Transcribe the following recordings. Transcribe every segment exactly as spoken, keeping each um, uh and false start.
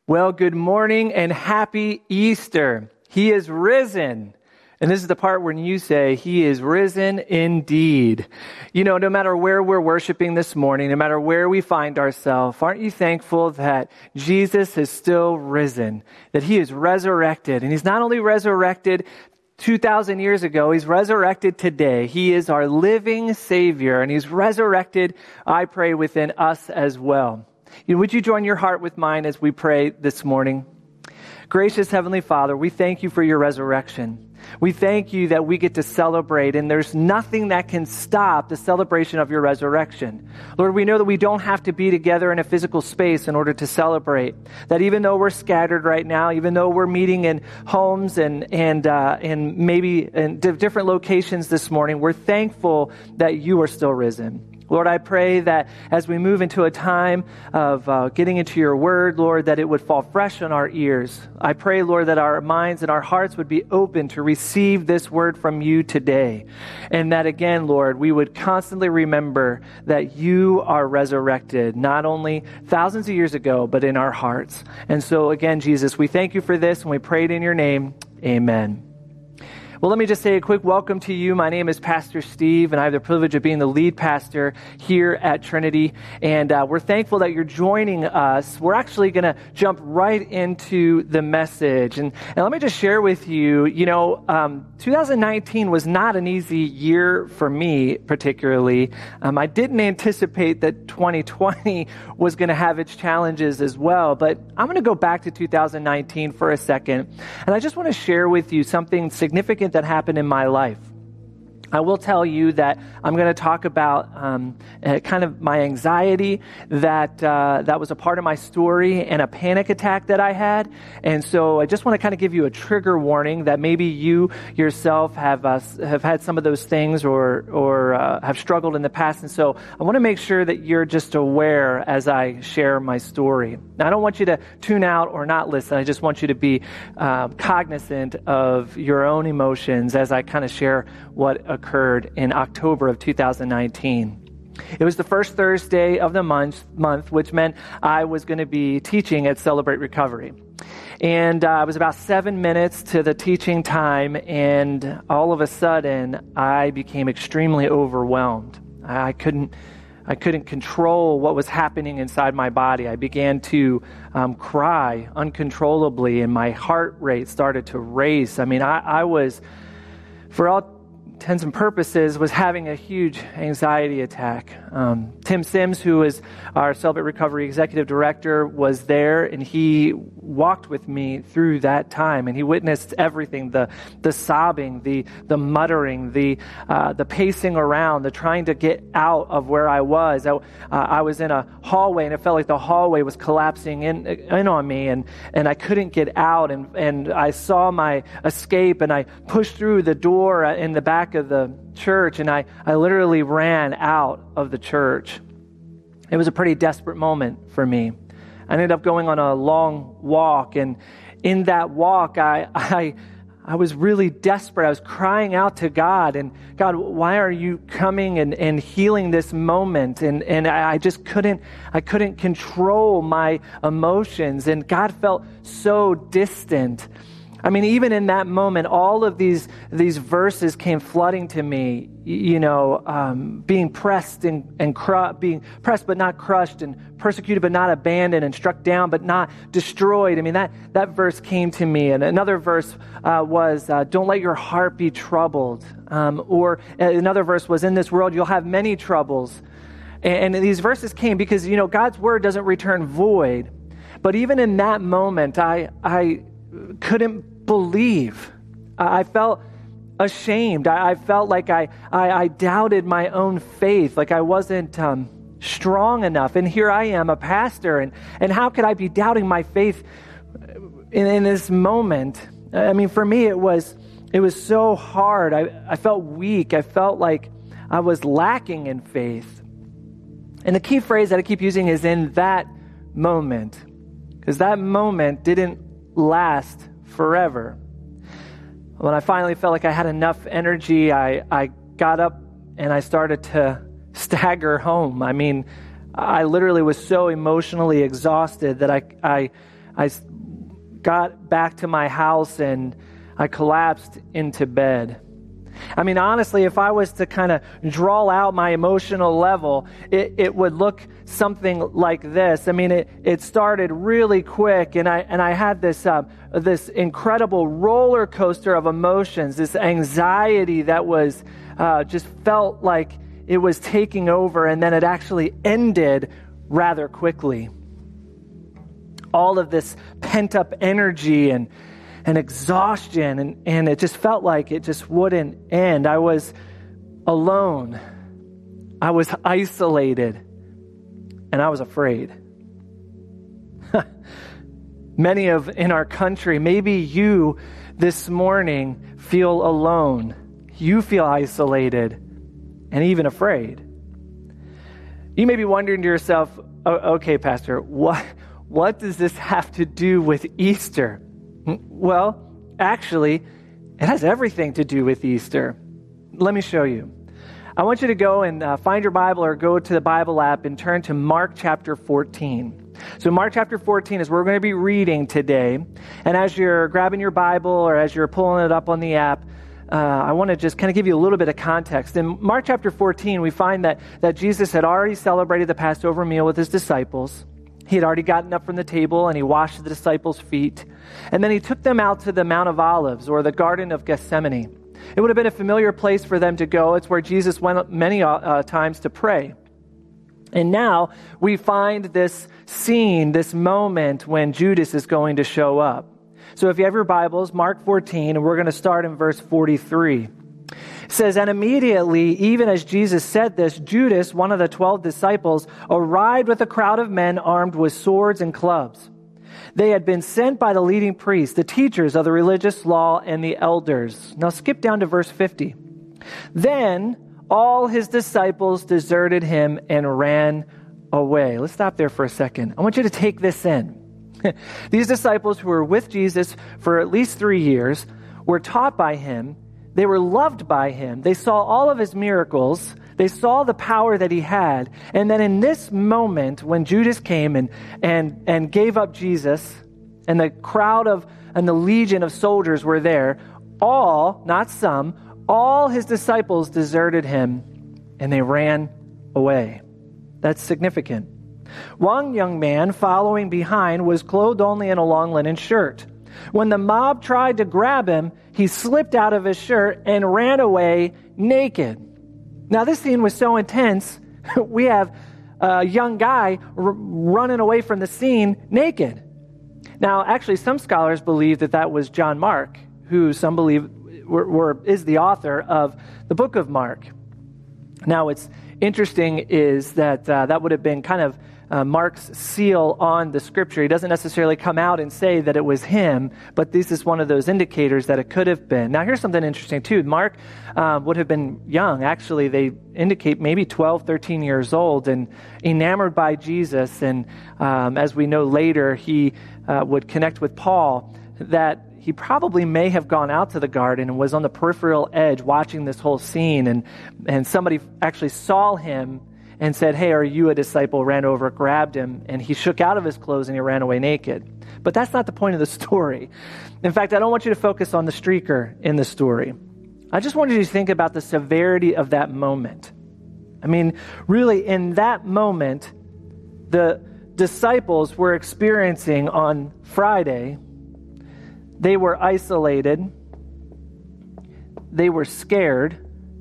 Well, good morning and happy Easter. He is risen. And this is the part when you say, He is risen indeed. You know, no matter where we're worshiping this morning, no matter where we find ourselves, aren't you thankful that Jesus is still risen, that He is resurrected? And He's not only resurrected two thousand years ago, He's resurrected today. He is our living Savior, and He's resurrected, I pray, within us as well. You know, would you join your heart with mine as we pray this morning? Gracious Heavenly Father, we thank you for your resurrection. We thank you that we get to celebrate, and there's nothing that can stop the celebration of your resurrection. Lord, we know that we don't have to be together in a physical space in order to celebrate. That even though we're scattered right now, even though we're meeting in homes and and uh, and maybe in different locations this morning, we're thankful that you are still risen. Lord, I pray that as we move into a time of uh, getting into your word, Lord, that it would fall fresh on our ears. I pray, Lord, that our minds and our hearts would be open to receive this word from you today. And that again, Lord, we would constantly remember that you are resurrected, not only thousands of years ago, but in our hearts. And so again, Jesus, we thank you for this and we pray it in your name. Amen. Well, let me just say a quick welcome to you. My name is Pastor Steve, and I have the privilege of being the lead pastor here at Trinity. And uh, we're thankful that you're joining us. We're actually going to jump right into the message. And, and let me just share with you, you know, um, two thousand nineteen was not an easy year for me, particularly. Um, I didn't anticipate that twenty twenty was going to have its challenges as well. But I'm going to go back to two thousand nineteen for a second. And I just want to share with you something significant that happened in my life. I will tell you that I'm going to talk about um, uh, kind of my anxiety that uh, that was a part of my story and a panic attack that I had. And so I just want to kind of give you a trigger warning that maybe you yourself have uh, have had some of those things or or uh, have struggled in the past. And so I want to make sure that you're just aware as I share my story. Now, I don't want you to tune out or not listen. I just want you to be uh, cognizant of your own emotions as I kind of share what occurred in October of two thousand nineteen. It was the first Thursday of the month, month which meant I was going to be teaching at Celebrate Recovery. And uh, I was about seven minutes to the teaching time, and all of a sudden, I became extremely overwhelmed. I couldn't I couldn't control what was happening inside my body. I began to um, cry uncontrollably, and my heart rate started to race. I mean, I, I was, for all intents and purposes, was having a huge anxiety attack. Um, Tim Sims, who is our Celebrate Recovery Executive Director, was there, and he walked with me through that time, and he witnessed everything, the the sobbing, the the muttering, the uh, the pacing around, the trying to get out of where I was. I, uh, I was in a hallway, and it felt like the hallway was collapsing in in on me, and, and I couldn't get out, and, and I saw my escape, and I pushed through the door in the back of the church, and I, I literally ran out of the church. It was a pretty desperate moment for me. I ended up going on a long walk, and in that walk, I I I was really desperate. I was crying out to God, and God, why are you coming and, and healing this moment? And and I just couldn't I couldn't control my emotions, and God felt so distant. I mean, even in that moment, all of these these verses came flooding to me, you know, um, being pressed and, and cru- being pressed but not crushed, and persecuted but not abandoned, and struck down but not destroyed. I mean, that, that verse came to me. And another verse uh, was, uh, don't let your heart be troubled. Um, or another verse was, in this world you'll have many troubles. And, and these verses came because, you know, God's word doesn't return void. But even in that moment, I I couldn't believe. I felt ashamed. I, I felt like I, I I doubted my own faith, like I wasn't um, strong enough. And here I am, a pastor, and, and how could I be doubting my faith in, in this moment? I mean, for me, it was it was so hard. I, I felt weak. I felt like I was lacking in faith. And the key phrase that I keep using is in that moment, because that moment didn't last forever. When I finally felt like I had enough energy, I, I got up and I started to stagger home. I mean, I literally was so emotionally exhausted that I, I I got back to my house and I collapsed into bed. I mean, honestly, if I was to kind of draw out my emotional level, it, it would look something like this. I mean, it, it started really quick, and I and I had this uh, this incredible roller coaster of emotions, this anxiety that was uh, just felt like it was taking over, and then it actually ended rather quickly. All of this pent-up energy and and exhaustion, and, and it just felt like it just wouldn't end. I was alone. I was isolated, and I was afraid. Many of in our country, maybe you this morning feel alone. You feel isolated and even afraid. You may be wondering to yourself, oh, okay, Pastor, what, what does this have to do with Easter? Well, actually, it has everything to do with Easter. Let me show you. I want you to go and uh, find your Bible or go to the Bible app and turn to Mark chapter fourteen. So Mark chapter fourteen is where we're going to be reading today. And as you're grabbing your Bible or as you're pulling it up on the app, uh, I want to just kind of give you a little bit of context. In Mark chapter fourteen, we find that, that Jesus had already celebrated the Passover meal with his disciples. He had already gotten up from the table and he washed the disciples' feet. And then he took them out to the Mount of Olives, or the Garden of Gethsemane. It would have been a familiar place for them to go. It's where Jesus went many uh, times to pray. And now we find this scene, this moment when Judas is going to show up. So if you have your Bibles, Mark fourteen, and we're going to start in verse forty-three. It says, and immediately, even as Jesus said this, Judas, one of the twelve disciples, arrived with a crowd of men armed with swords and clubs. They had been sent by the leading priests, the teachers of the religious law, and the elders. Now skip down to verse fifty. Then all his disciples deserted him and ran away. Let's stop there for a second. I want you to take this in. These disciples who were with Jesus for at least three years were taught by him. They were loved by him. They saw all of his miracles. They saw the power that he had. And then in this moment, when Judas came and, and, and gave up Jesus, and the crowd of, and the legion of soldiers were there, all, not some, all his disciples deserted him and they ran away. That's significant. One young man following behind was clothed only in a long linen shirt. When the mob tried to grab him, he slipped out of his shirt and ran away naked. Now, this scene was so intense, we have a young guy r- running away from the scene naked. Now, actually, some scholars believe that that was John Mark, who some believe were, were, is the author of the book of Mark. Now, what's interesting is that uh, that would have been kind of Uh, Mark's seal on the scripture. He doesn't necessarily come out and say that it was him, but this is one of those indicators that it could have been. Now, here's something interesting, too. Mark uh, would have been young. Actually, they indicate maybe twelve, thirteen years old and enamored by Jesus. And um, as we know later, he uh, would connect with Paul, that he probably may have gone out to the garden and was on the peripheral edge watching this whole scene. And, and somebody actually saw him and said, hey, are you a disciple? Ran over, grabbed him, and he shook out of his clothes and he ran away naked. But that's not the point of the story. In fact, I don't want you to focus on the streaker in the story. I just want you to think about the severity of that moment. I mean, really, in that moment, the disciples were experiencing on Friday, they were isolated, they were scared,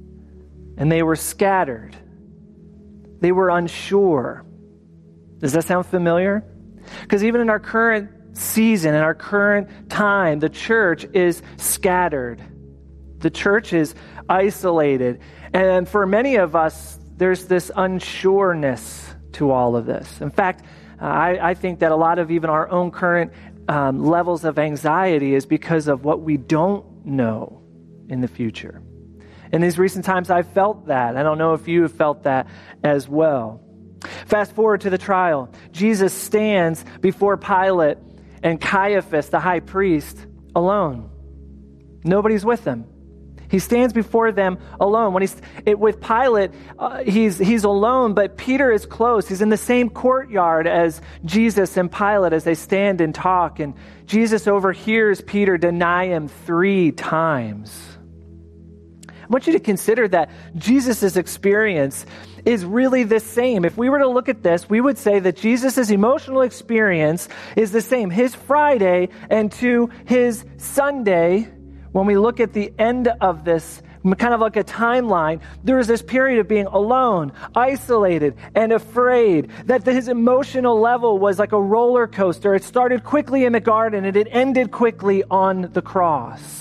and they were scattered. They were unsure. Does that sound familiar? Because even in our current season, in our current time, the church is scattered. The church is isolated. And for many of us, there's this unsureness to all of this. In fact, I, I think that a lot of even our own current um, levels of anxiety is because of what we don't know in the future. In these recent times, I've felt that. I don't know if you have felt that as well. Fast forward to the trial. Jesus stands before Pilate and Caiaphas, the high priest, alone. Nobody's with him. He stands before them alone. When he's it, with Pilate, uh, he's he's alone, but Peter is close. He's in the same courtyard as Jesus and Pilate as they stand and talk. And Jesus overhears Peter deny him three times. I want you to consider that Jesus' experience is really the same. If we were to look at this, we would say that Jesus' emotional experience is the same. His Friday and to his Sunday, when we look at the end of this, kind of like a timeline, there was this period of being alone, isolated, and afraid, that his emotional level was like a roller coaster. It started quickly in the garden and it ended quickly on the cross.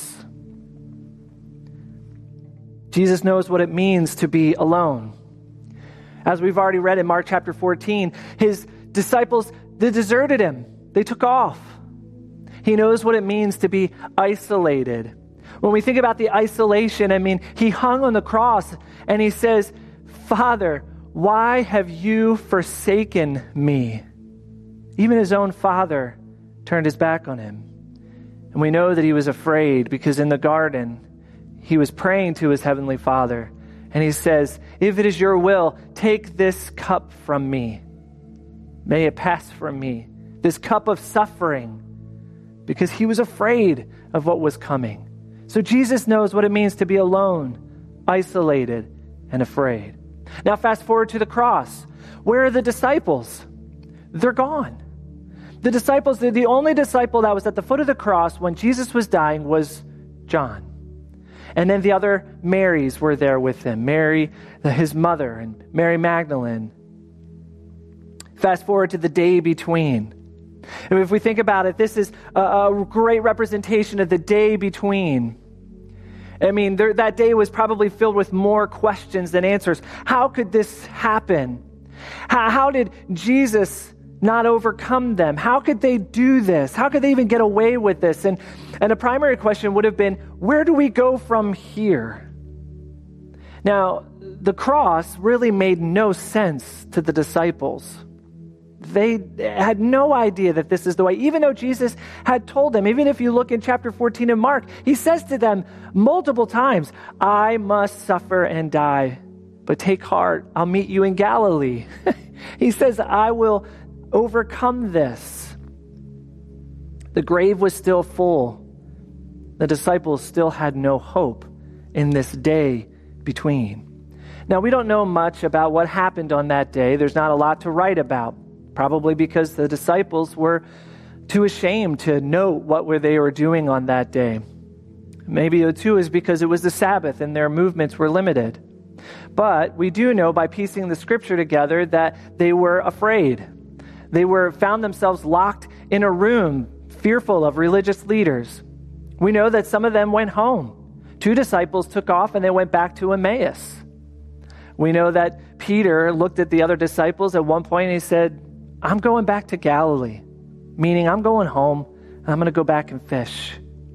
Jesus knows what it means to be alone. As we've already read in Mark chapter fourteen, his disciples, they deserted him. They took off. He knows what it means to be isolated. When we think about the isolation, I mean, he hung on the cross and he says, "Father, why have you forsaken me?" Even his own father turned his back on him. And we know that he was afraid because in the garden, he was praying to his heavenly Father. And he says, "If it is your will, take this cup from me. May it pass from me." This cup of suffering, because he was afraid of what was coming. So Jesus knows what it means to be alone, isolated, and afraid. Now fast forward to the cross. Where are the disciples? They're gone. The disciples, the only disciple that was at the foot of the cross when Jesus was dying was John. And then the other Marys were there with him. Mary, his mother, and Mary Magdalene. Fast forward to the day between. And if we think about it, this is a, a great representation of the day between. I mean, there, that day was probably filled with more questions than answers. How could this happen? How, how did Jesus not overcome them? How could they do this? How could they even get away with this? And, and a primary question would have been, where do we go from here? Now, the cross really made no sense to the disciples. They had no idea that this is the way, even though Jesus had told them. Even if you look in chapter fourteen of Mark, he says to them multiple times, "I must suffer and die, but take heart, I'll meet you in Galilee." He says, "I will overcome this." The grave was still full. The disciples still had no hope in this day between. Now, we don't know much about what happened on that day. There's not a lot to write about, probably because the disciples were too ashamed to note what were they were doing on that day. Maybe it too is because it was the Sabbath and their movements were limited. But we do know by piecing the scripture together that they were afraid. They were found themselves locked in a room, fearful of religious leaders. We know that some of them went home. Two disciples took off and they went back to Emmaus. We know that Peter looked at the other disciples at one point and he said, "I'm going back to Galilee," meaning I'm going home and I'm going to go back and fish.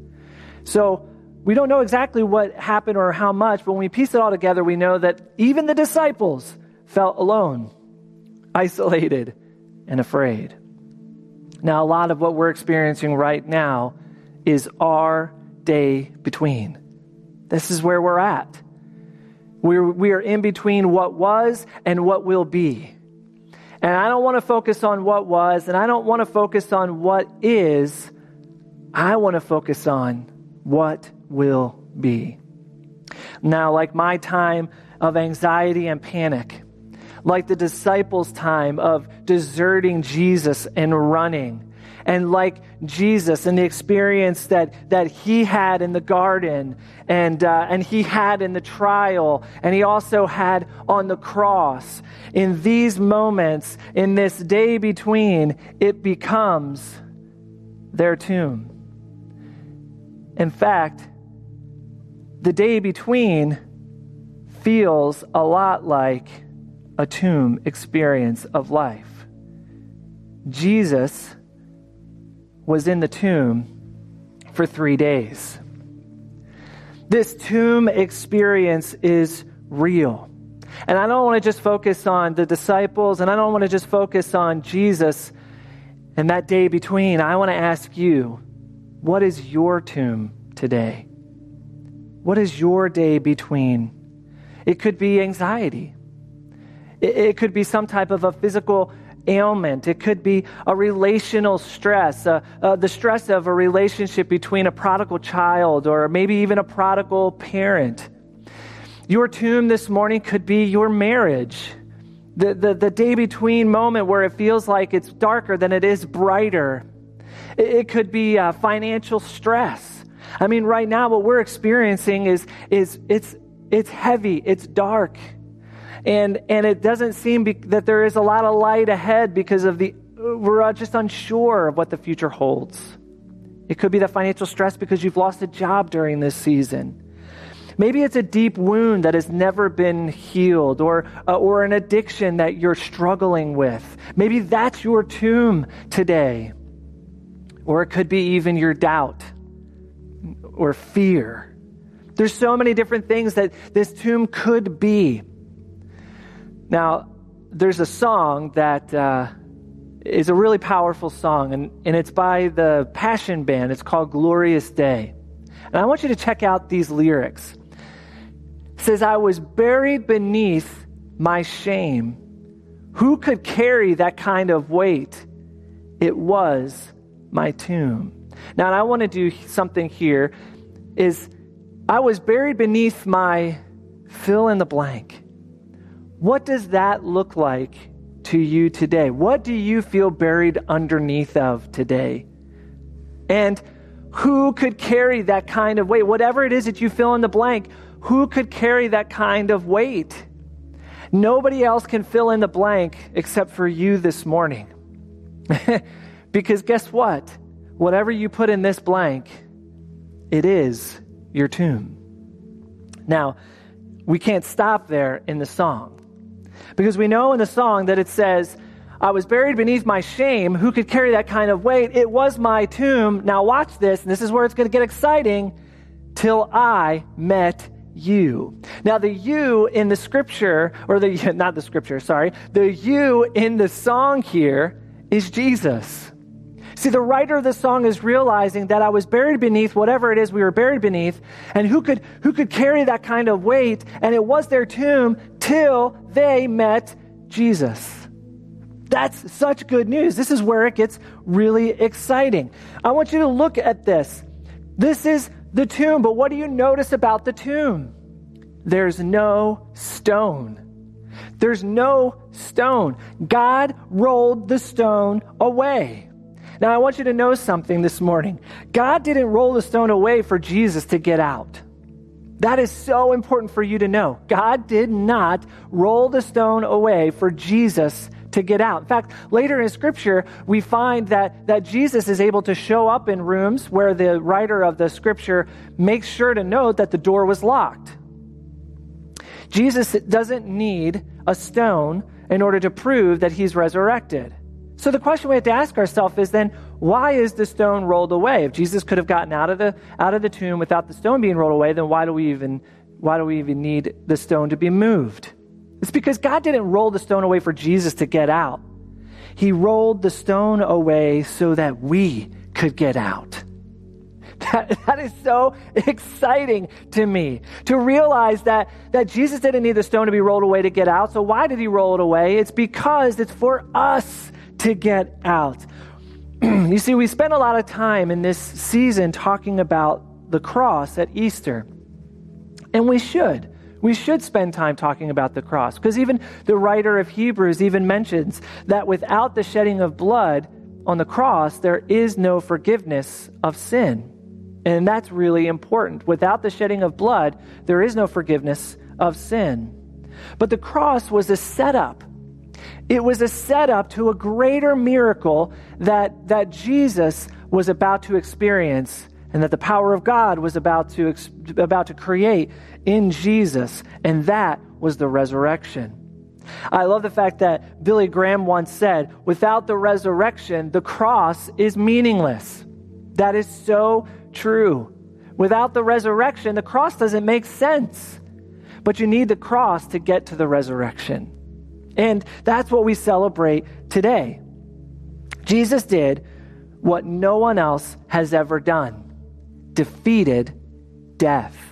So we don't know exactly what happened or how much, but when we piece it all together, we know that even the disciples felt alone, isolated, and afraid. Now, a lot of what we're experiencing right now is our day between. This is where we're at. We're, we are in between what was and what will be. And I don't want to focus on what was, and I don't want to focus on what is. I want to focus on what will be. Now, like my time of anxiety and panic, like the disciples' time of deserting Jesus and running, and like Jesus and the experience that, that he had in the garden and, uh, and he had in the trial, and he also had on the cross. In these moments, in this day between, it becomes their tomb. In fact, the day between feels a lot like a tomb experience of life. Jesus was in the tomb for three days. This tomb experience is real. And I don't want to just focus on the disciples, and I don't want to just focus on Jesus and that day between. I want to ask you, what is your tomb today? What is your day between? It could be anxiety. It, it could be some type of a physical ailment. It could be a relational stress, uh, uh, the stress of a relationship between a prodigal child or maybe even a prodigal parent. Your tomb this morning could be your marriage. The, the, the day between moment where it feels like it's darker than it is brighter. It, it could be uh, financial stress. I mean, right now what we're experiencing is, is it's, it's heavy, it's dark. And, and it doesn't seem be, that there is a lot of light ahead because of the, we're just unsure of what the future holds. It could be the financial stress because you've lost a job during this season. Maybe it's a deep wound that has never been healed, or uh, or an addiction that you're struggling with. Maybe that's your tomb today. Or it could be even your doubt or fear. There's so many different things that this tomb could be. Now, there's a song that uh, is a really powerful song, and, and it's by the Passion Band. It's called Glorious Day. And I want you to check out these lyrics. It says, I was buried beneath my shame. Who could carry that kind of weight? It was my tomb. Now, and I want to do something here is I was buried beneath my fill in the blank. What does that look like to you today? What do you feel buried underneath of today? And who could carry that kind of weight? Whatever it is that you fill in the blank, who could carry that kind of weight? Nobody else can fill in the blank except for you this morning. Because guess what? Whatever you put in this blank, it is your tomb. Now, we can't stop there in the song. Because we know in the song that it says, I was buried beneath my shame. Who could carry that kind of weight? It was my tomb. Now watch this, and this is where it's going to get exciting. Till I met you. Now the you in the scripture, or the, not the scripture, sorry, the you in the song here is Jesus. See, the writer of the song is realizing that I was buried beneath whatever it is we were buried beneath, and who could who could carry that kind of weight, and it was their tomb till they met Jesus. That's such good news. This is where it gets really exciting. I want you to look at this. This is the tomb, but what do you notice about the tomb? There's no stone. There's no stone. God rolled the stone away. Now, I want you to know something this morning. God didn't roll the stone away for Jesus to get out. That is so important for you to know. God did not roll the stone away for Jesus to get out. In fact, later in Scripture, we find that, that Jesus is able to show up in rooms where the writer of the Scripture makes sure to note that the door was locked. Jesus doesn't need a stone in order to prove that he's resurrected. So the question we have to ask ourselves is then, why is the stone rolled away? If Jesus could have gotten out of the out of the tomb without the stone being rolled away, then why do we even why do we even need the stone to be moved? It's because God didn't roll the stone away for Jesus to get out. He rolled the stone away so that we could get out. That, that is so exciting to me, to realize that, that Jesus didn't need the stone to be rolled away to get out. So why did he roll it away? It's because it's for us to get out. You see, we spend a lot of time in this season talking about the cross at Easter. And we should. We should spend time talking about the cross, because even the writer of Hebrews even mentions that without the shedding of blood on the cross, there is no forgiveness of sin. And that's really important. Without the shedding of blood, there is no forgiveness of sin. But the cross was a setup. It was a setup to a greater miracle that, that Jesus was about to experience, and that the power of God was about to about to create in Jesus, and that was the resurrection. I love the fact that Billy Graham once said, without the resurrection, the cross is meaningless. That is so true. Without the resurrection, the cross doesn't make sense. But you need the cross to get to the resurrection. And that's what we celebrate today. Jesus did what no one else has ever done. Defeated death.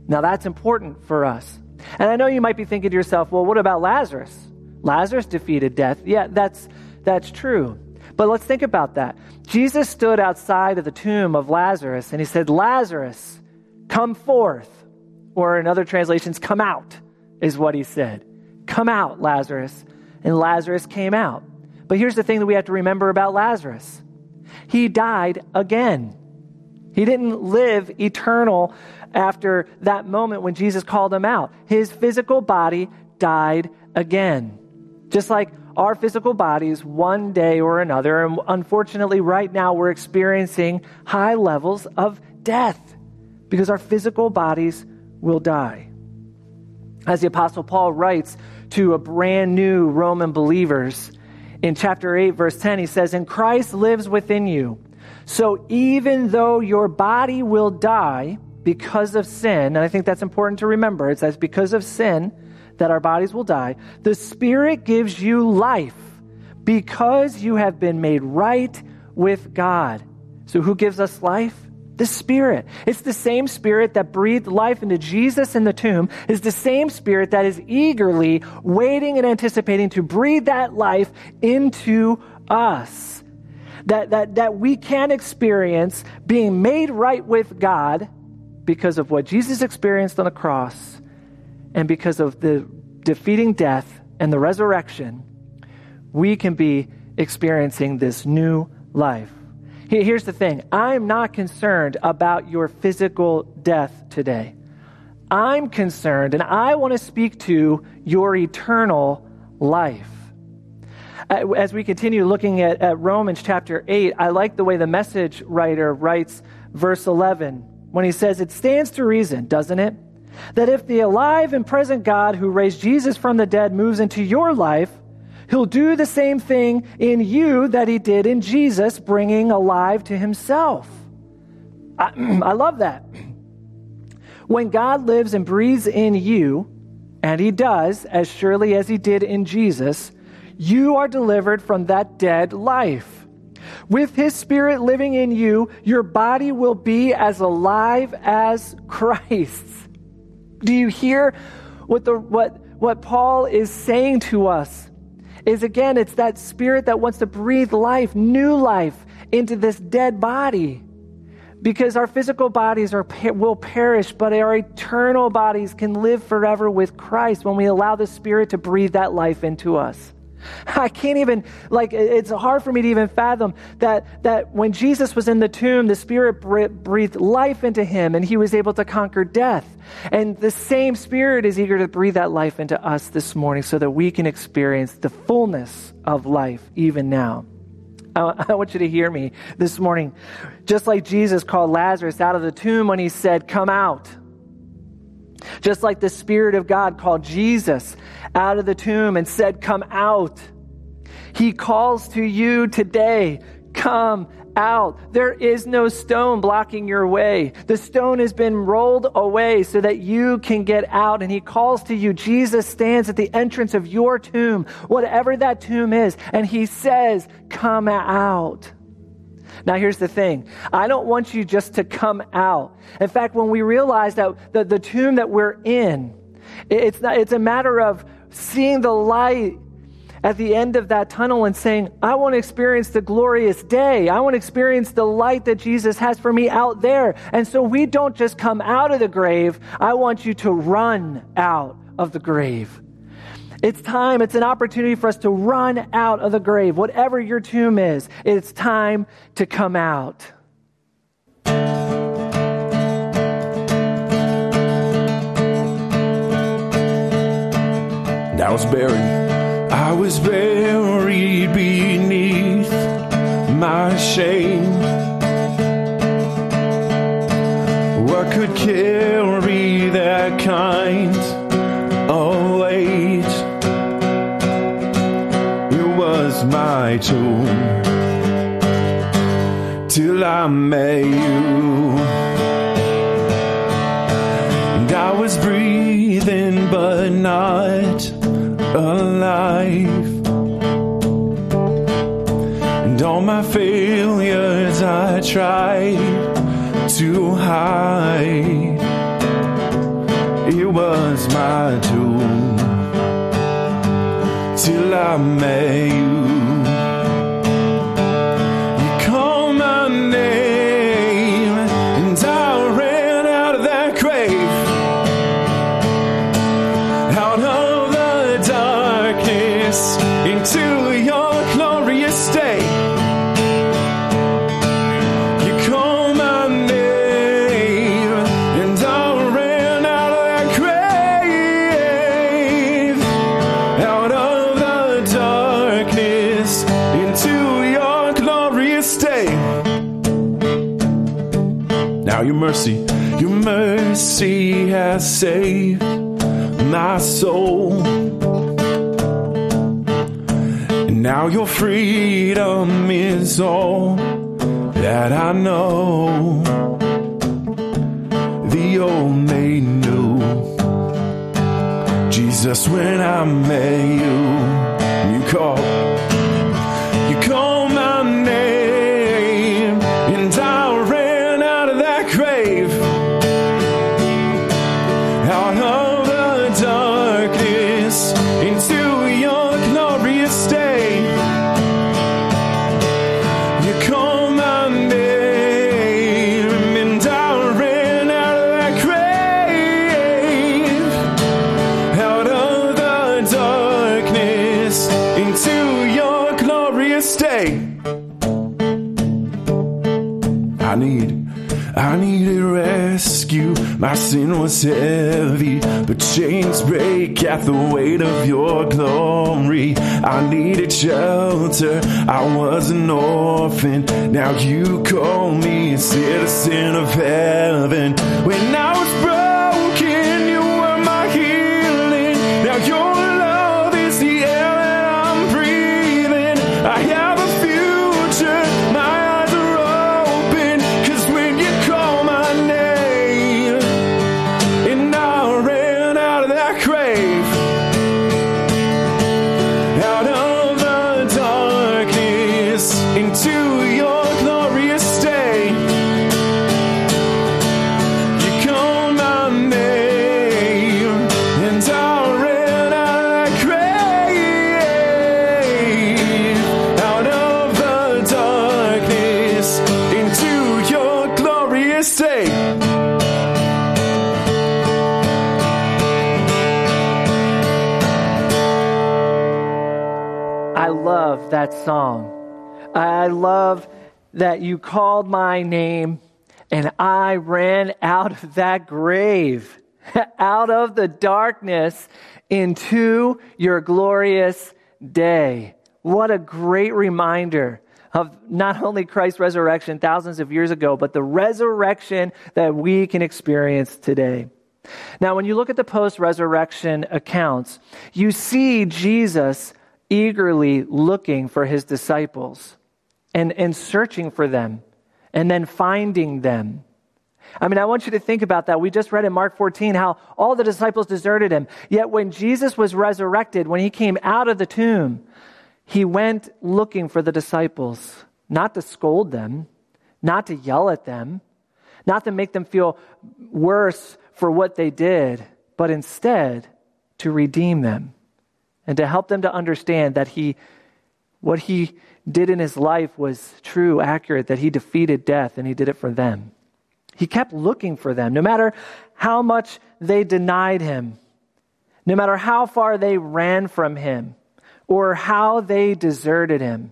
Now that's important for us. And I know you might be thinking to yourself, well, what about Lazarus? Lazarus defeated death. Yeah, that's that's true. But let's think about that. Jesus stood outside of the tomb of Lazarus and he said, Lazarus, come forth. Or in other translations, come out is what he said. Come out, Lazarus. And Lazarus came out. But here's the thing that we have to remember about Lazarus. He died again. He didn't live eternal after that moment when Jesus called him out. His physical body died again. Just like our physical bodies, one day or another, and unfortunately right now we're experiencing high levels of death because our physical bodies will die. As the Apostle Paul writes to a brand new Roman believers in chapter eight, verse ten, he says, and Christ lives within you. So even though your body will die because of sin, and I think that's important to remember, it says because of sin that our bodies will die, the Spirit gives you life because you have been made right with God. So who gives us life? The Spirit. It's the same Spirit that breathed life into Jesus in the tomb. It's the same Spirit that is eagerly waiting and anticipating to breathe that life into us. That, that, that we can experience being made right with God because of what Jesus experienced on the cross and because of the defeating death and the resurrection, we can be experiencing this new life. Here's the thing. I'm not concerned about your physical death today. I'm concerned, and I want to speak to your eternal life. As we continue looking at, at Romans chapter eight, I like the way the Message writer writes verse eleven when he says, it stands to reason, doesn't it, that if the alive and present God who raised Jesus from the dead moves into your life, he'll do the same thing in you that he did in Jesus, bringing alive to himself. I, I love that. When God lives and breathes in you, and he does, as surely as he did in Jesus, you are delivered from that dead life. With his Spirit living in you, your body will be as alive as Christ's. Do you hear what the what what Paul is saying to us? Is again, it's that Spirit that wants to breathe life, new life, into this dead body. Because our physical bodies are will perish, but our eternal bodies can live forever with Christ when we allow the Spirit to breathe that life into us. I can't even, like, it's hard for me to even fathom that, that when Jesus was in the tomb, the Spirit breathed life into him and he was able to conquer death. And the same Spirit is eager to breathe that life into us this morning so that we can experience the fullness of life even now. I, I want you to hear me this morning. Just like Jesus called Lazarus out of the tomb when he said, come out. Just like the Spirit of God called Jesus out of the tomb and said, come out. He calls to you today, come out. There is no stone blocking your way. The stone has been rolled away so that you can get out. And he calls to you. Jesus stands at the entrance of your tomb, whatever that tomb is. And he says, come out. Now, here's the thing. I don't want you just to come out. In fact, when we realize that the, the tomb that we're in, it's not, it's a matter of seeing the light at the end of that tunnel and saying, I want to experience the glorious day. I want to experience the light that Jesus has for me out there. And so we don't just come out of the grave. I want you to run out of the grave. It's time, it's an opportunity for us to run out of the grave. Whatever your tomb is, it's time to come out. And I was buried. I was buried beneath my shame. What could carry that kind of weight? My tomb till I met you, and I was breathing but not alive, and all my failures I tried to hide. I met you. You called my name, and I ran out of that grave, out of the darkness into your glorious day. You called my name, and I ran out of that grave, out of the darkness into your glorious day. Now your mercy, your mercy has saved my soul. And now your freedom is all that I know. The old made new. Jesus, when I met you, you called, you called my name, and I ran out of that grave, out of the darkness into your glorious day. You called my name, and I ran out of that grave, out of the darkness into your glorious day. I need, I needed rescue. My sin was heavy, but chains break at the weight of your glory. I needed shelter, I was an orphan. Now you call me a citizen of heaven. When I was broken, you were my healing. Now your love is the air that I'm breathing. I have a future, my eyes are open, 'cause when you call my name, and I ran out of that grave, out of the darkness into your glorious day. You called my name, and I ran out of that grave, out of the darkness into your glorious day. I love that song. I love that you called my name and I ran out of that grave, out of the darkness into your glorious day. What a great reminder of not only Christ's resurrection thousands of years ago, but the resurrection that we can experience today. Now, when you look at the post-resurrection accounts, you see Jesus eagerly looking for his disciples and, and searching for them and then finding them. I mean, I want you to think about that. We just read in Mark fourteen how all the disciples deserted him. Yet when Jesus was resurrected, when he came out of the tomb, he went looking for the disciples, not to scold them, not to yell at them, not to make them feel worse for what they did, but instead to redeem them and to help them to understand that he, what he did in his life was true, accurate, that he defeated death and he did it for them. He kept looking for them, no matter how much they denied him, no matter how far they ran from him, or how they deserted him.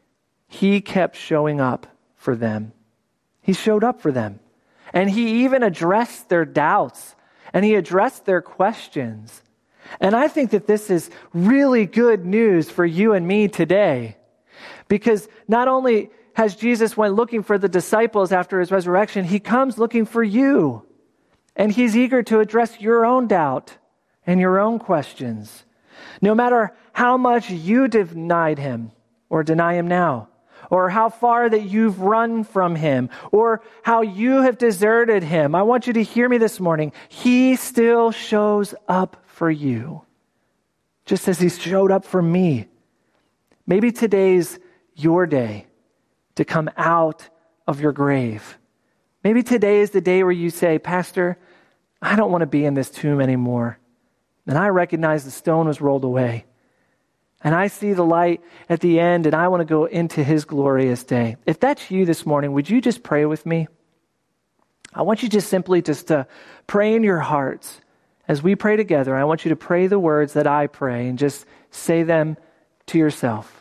He kept showing up for them. He showed up for them. And he even addressed their doubts, and he addressed their questions. And I think that this is really good news for you and me today, because not only has Jesus went looking for the disciples after his resurrection, he comes looking for you, and he's eager to address your own doubt and your own questions. No matter how much you denied him or deny him now, or how far that you've run from him, or how you have deserted him, I want you to hear me this morning. He still shows up for you, just as he showed up for me. Maybe today's your day to come out of your grave. Maybe today is the day where you say, Pastor, I don't want to be in this tomb anymore. And I recognize the stone was rolled away. And I see the light at the end, and I want to go into his glorious day. If that's you this morning, would you just pray with me? I want you just simply just to pray in your hearts. As we pray together, I want you to pray the words that I pray and just say them to yourself.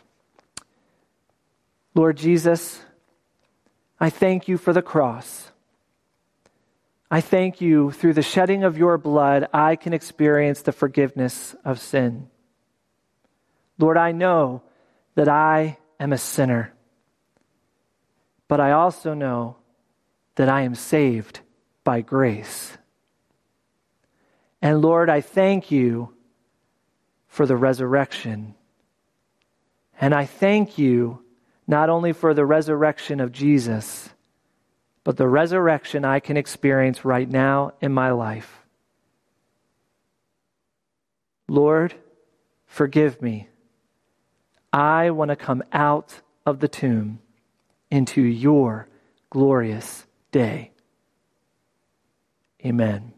Lord Jesus, I thank you for the cross. I thank you through the shedding of your blood, I can experience the forgiveness of sin. Lord, I know that I am a sinner, but I also know that I am saved by grace. And Lord, I thank you for the resurrection. And I thank you not only for the resurrection of Jesus, but the resurrection I can experience right now in my life. Lord, forgive me. I want to come out of the tomb into your glorious day. Amen.